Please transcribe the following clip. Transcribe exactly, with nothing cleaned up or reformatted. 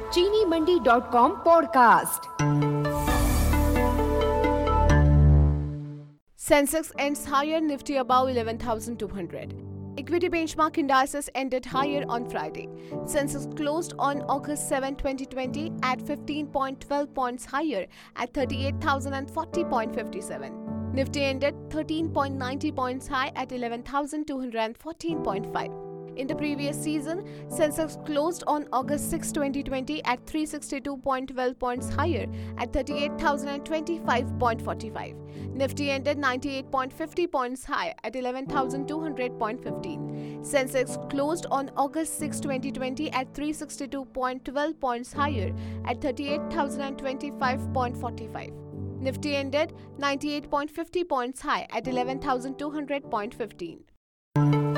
चीनी Mandi dot com podcast. Sensex ends higher, Nifty above eleven thousand two hundred. Equity benchmark indices ended higher on Friday. Sensex closed on August seventh, twenty twenty at fifteen point one two points higher at thirty-eight thousand forty point five seven. Nifty ended thirteen point nine zero points high at eleven thousand two hundred fourteen point five. In the previous season, Sensex closed on August sixth, twenty twenty at three hundred sixty-two point one two points higher at thirty-eight thousand twenty-five point four five. Nifty ended ninety-eight point five zero points high at eleven thousand two hundred point one five. Sensex closed on August sixth, twenty twenty at three hundred sixty-two point one two points higher at thirty-eight thousand twenty-five point four five. Nifty ended ninety-eight point five zero points high at eleven thousand two hundred point one five.